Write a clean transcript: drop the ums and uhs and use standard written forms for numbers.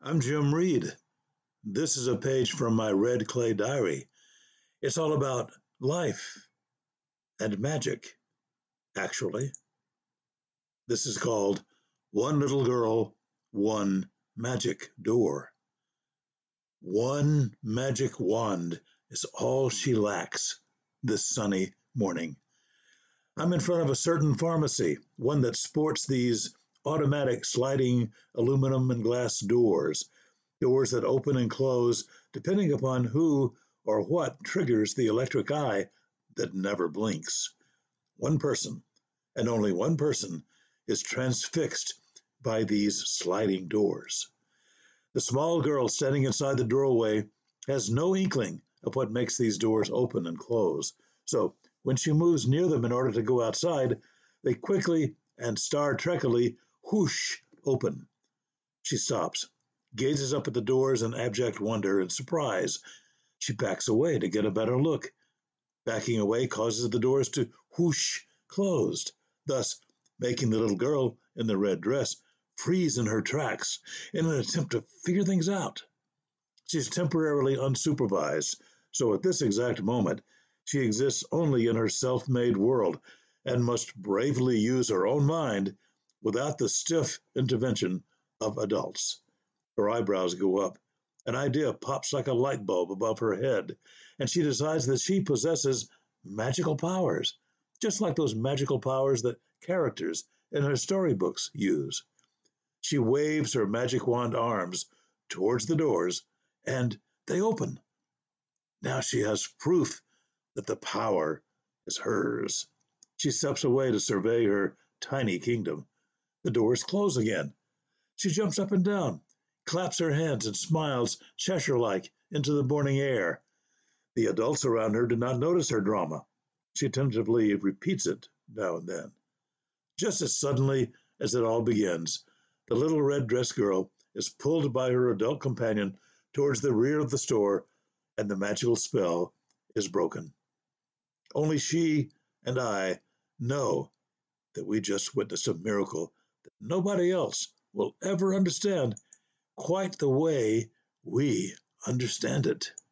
I'm Jim Reed. This is a page from my red clay diary. It's all about life and magic, actually. This is called One Little Girl, One Magic Door. One magic wand is all she lacks this sunny morning. I'm in front of a certain pharmacy, one that sports these automatic sliding aluminum and glass doors that open and close depending upon who or what triggers the electric eye that never blinks. One person, and only one person, is transfixed by these sliding doors. The small girl standing inside the doorway has no inkling of what makes these doors open and close. So when she moves near them in order to go outside, they quickly and Star Trekily whoosh open. She stops, gazes up at the doors in abject wonder and surprise. She backs away to get a better look. Backing away causes the doors to whoosh closed, thus making the little girl in the red dress freeze in her tracks in an attempt to figure things out. She's temporarily unsupervised, so at this exact moment, she exists only in her self-made world and must bravely use her own mind without the stiff intervention of adults. Her eyebrows go up. An idea pops like a light bulb above her head, and she decides that she possesses magical powers, just like those magical powers that characters in her storybooks use. She waves her magic wand arms towards the doors, and they open. Now she has proof that the power is hers. She steps away to survey her tiny kingdom. The doors close again. She jumps up and down, claps her hands, and smiles Cheshire-like into the morning air. The adults around her do not notice her drama. She tentatively repeats it now and then. Just as suddenly as it all begins, the little red dress girl is pulled by her adult companion towards the rear of the store, and the magical spell is broken. Only she and I know that we just witnessed a miracle that nobody else will ever understand quite the way we understand it.